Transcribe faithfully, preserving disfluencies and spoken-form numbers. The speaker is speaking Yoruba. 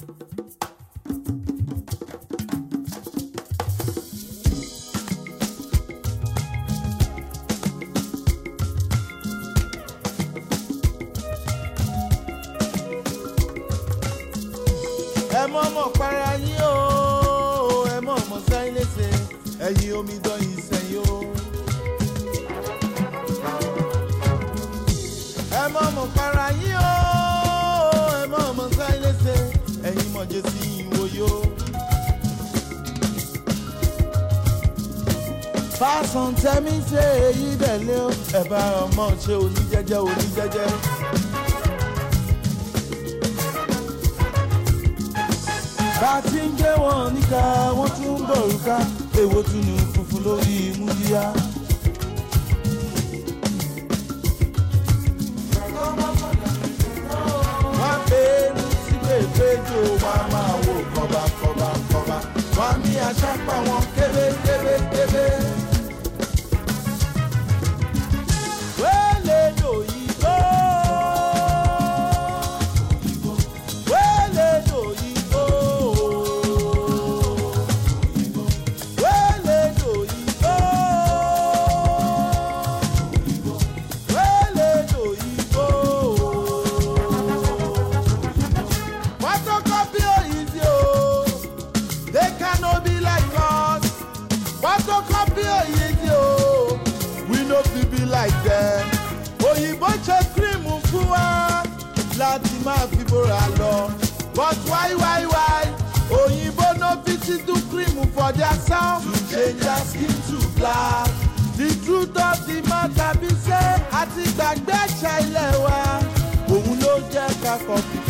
ẹ mọ̀ mọ̀ para yín o ẹ mọ̀ mọ̀ sáyé léṣe ẹ̀yin omidan Ìsẹ̀yìn o. ẹ mọ̀ mọ̀ para yín o ẹ mọ̀ mọ̀ sáyé léṣe ẹ̀yin mọ̀jẹ̀ sí ìwòyó. fásán tẹ́mí ṣe èyí dẹ̀ lé o ẹ bá ọmọ ṣe oníjẹ́jẹ́ oníjẹ́jẹ́. bá ti ń gbé wọn níka wọ́n tún ń bọ̀ rúkà èwo tún ní funfun lórí múdíá. wọ́n bẹ̀rù síbẹ̀ péjọ wọ́n á máa wò kọ́ba kọ́ba kọ́ba wọ́n á mí aṣápá wọn kébé kébé kébé. wẹ́lẹ̀ lòyìnbó. Òyìnbó ṣe kírìmù fún wa láti máa fi bóra lọ. But why why why? Òyìnbó no fit do cream for their self to change their skin to black. The truth of the matter be say àti gbàgbé ẹ̀ṣẹ̀ ilé wa. Òun ló jẹ́ ká kọfí